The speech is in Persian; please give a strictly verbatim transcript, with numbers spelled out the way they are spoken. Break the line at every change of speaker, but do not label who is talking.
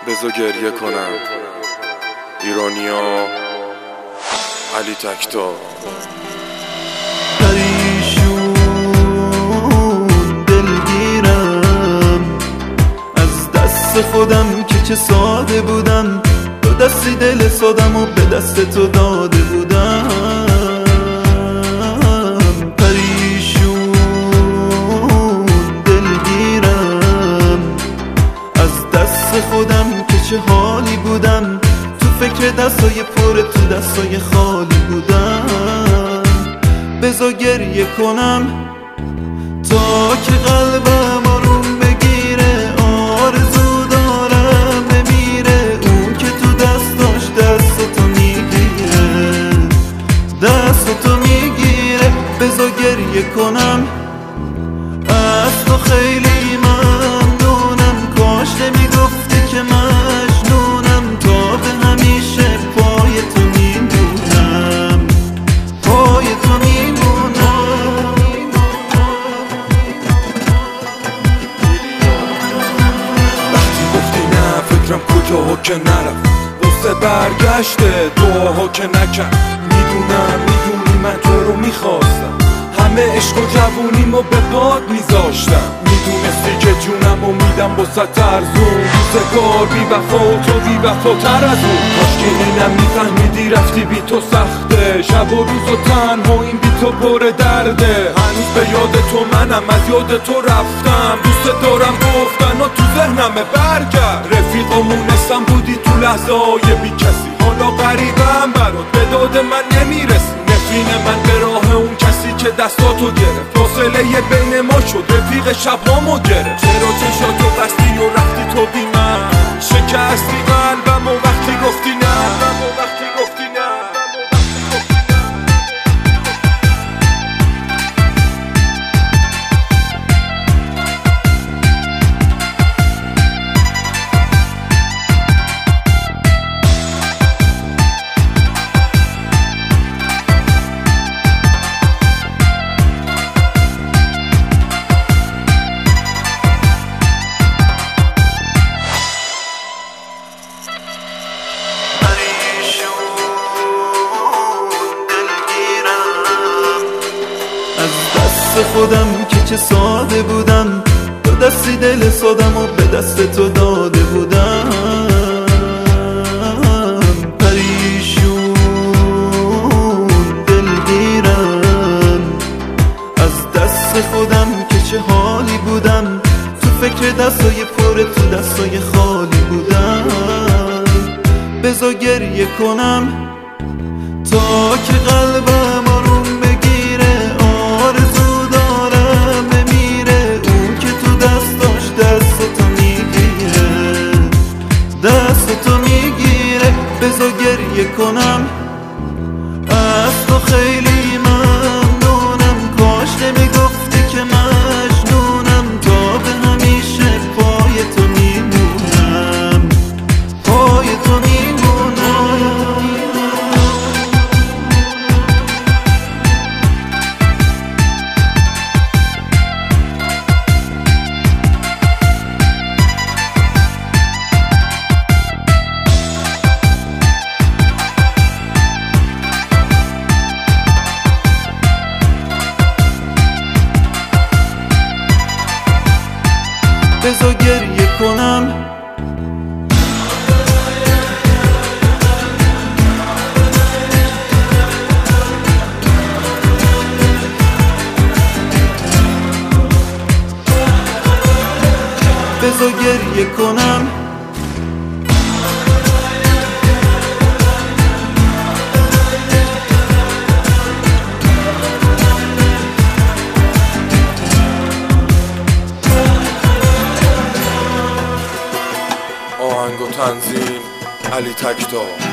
بزا گریه کنم. ایرانیا، علی تکتا.
پریشون دلگیرم از دست خودم که چه ساده بودم، دو دستی دل سادم و به دست تو داده بودم. پریشون دلگیرم از دست خودم که چه حالی بودم، تو فکر دستای پر تو دستای خالی بودم. بذار گریه کنم تا که قلبم آروم بگیره، آرزو دارم بمیره اون که تو دستاش دستتو میگیره، دستتو میگیره. بذار گریه کنم از تو خیلی ممنونم، کاش نمیگفتی که مجنونم، تا به همیشه پای تو میمونم، پای تو میمونم.
وقتی گفتی نه فکرم کجاها که نرفت، واسه برگشته دعاها که نکرد. میدونم میدونی من تو رو میخواستم، همه عشق و جوونیمو به باد میذاشتم. میدونستی که جونم و میدم با ست ارزون، روزگار بی وفا و تو بی وفاتر از اون. کاش که اینم میفهمیدی رفتی بی تو سخته، شب و روز و تنها این بی تو پر درده. هنوز به یاد تو منم از یاد تو رفتم، دوست دارم گفتن و تو ذهنمه برگرد. رفیقامونستم بودی تو لحظه های بی کسی، حالا غریبم برات به داد من نمیرسی. نفرین من به راه اون کسی که دستاتو گرفت، فاصله بین ما شد رفیق شبهامو گرفت. چرا چشاتو بستی و رفتی تو بی من، شکستی قلبم و وقتی گفتی نه، وقتی گفتی نه.
خودم که چه ساده بودم، دو دستی دل سادم و به دست تو داده بودم. پریشون دلگیرم از دست خودم که چه حالی بودم، تو فکر دستای پر تو دستای خالی بودم. بذار گریه کنم تا که قلبم آروم بگیره، آرزو دستتو میگیره. بذار گریه کنم از تو خیلی ممنونم، کاش نمیگفتی که مجنونم، تا به همیشه پای تو میمونم، پای تو میمونم. بذار گریه کنم بذار گریه کنم
آهنگ و تنظیم علی تکتا.